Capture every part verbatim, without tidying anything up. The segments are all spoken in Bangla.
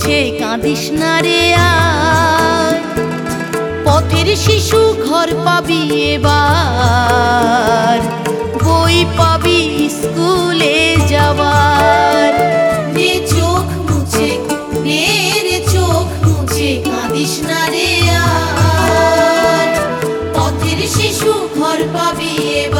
মুছে কাঁদিস না রে আর, পথের শিশু ঘর পাবি এবার, বই পাবি স্কুলে যাবার। নে চোখ মুছে, নে রে চোখ মুছে কাঁদিস না রে আর, পথের শিশু ঘর পাবি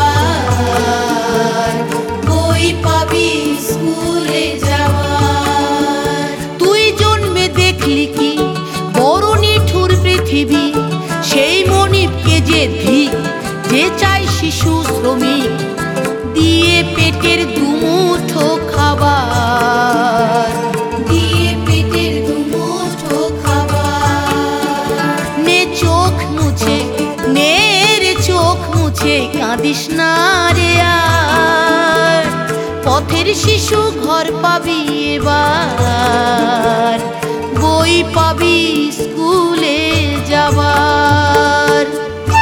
এবার, বই পাবি স্কুলে যাবার। তুই জন্মে দেখলি কি বড় নিঠুর পৃথিবী, সেই মনিবকে যে ধিক যে চাই শিশু শ্রমিক, দিয়ে পেটের দুমুঠো খাবার, দিয়ে পেটের দুমুঠো খাবার। নে চোখ মুছে, নে রে চোখ মুছে কাঁদিস না রে আর, পথের শিশু ঘর পাবি এবার, বই পাবি স্কুলে যাবার।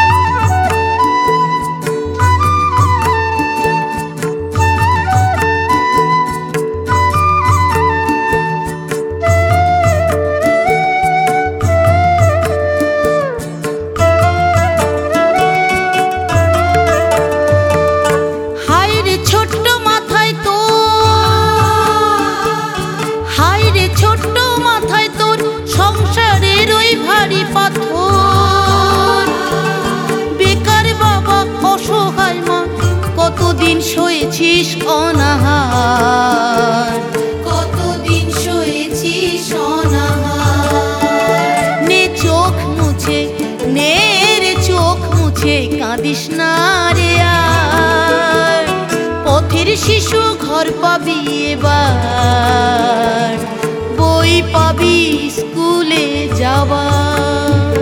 ভারী পাথর বেকার বাবা, অসহায় মা, কতদিন সয়েছিস অনাহার, কতদিন সয়েছিস অনাহার। নে চোখ মুছে, নে রে চোখ মুছে কাঁদিস না রে আর, পথের শিশু ঘর পাবি এবার, বই পাবি স্কুলে যাবার।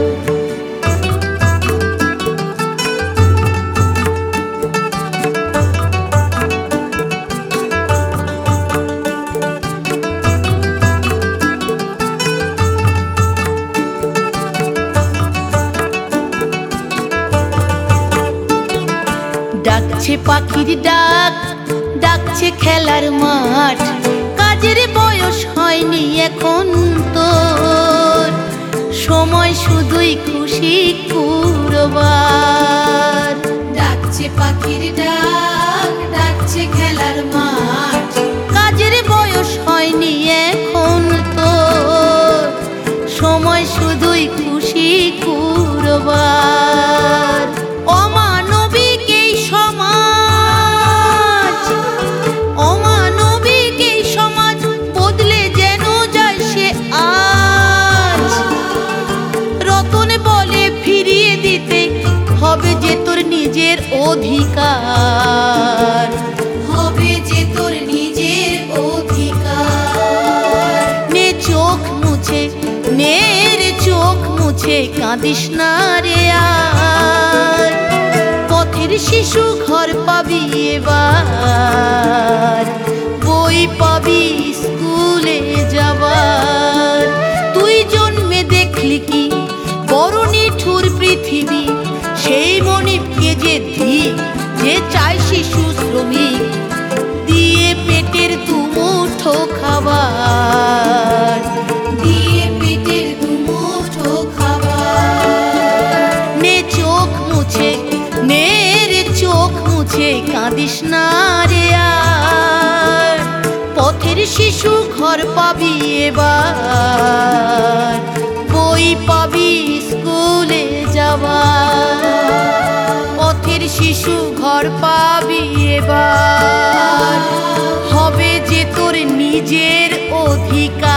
ডাকছে পাখির ডাক, ডাকছে খেলার মাঠ, কাজের বয়স হয়নি এখন তোর, সময় শুধুই খুশি কুরবার। ডাকছে পাখির ডাক, ডাকছে খেলার মাঠ, কাজের বয়স হয়নি এখন তোর, সময় শুধুই খুশি কুরবার। অমানবিক এই সমাজ, অমানবিক এই সমাজ, বদলে যেন যায় সে আজ। রতন বলে ফিরিয়ে দিতে হবে যে তোর নিজের অধিকার, হবে যে তোর নিজের অধিকার। নে চোখ মুছে, নে রে চোখ মুছে কাঁদিস না রে আর, পথের শিশু ঘর পাবি এবার, বই পাবি স্কুলে যাবার। তুই জন্মে দেখলি কি বড় নিঠুর পৃথিবী, সেই মনিবকে যে ধিক যে চাই শিশু শ্রমিক, দিয়ে পেটের দুমুঠো খাবার, দিয়ে পেটের দুমুঠো খাবার। নে চোখ মুছে, নে রে চোখ মুছে কাঁদিস না রে আর, পথের শিশু ঘর পাবি এবার, বই পাবি স্কুলে যাবার। পথের শিশু ঘর পাবি এবার, হবে যে তোর নিজের অধিকার।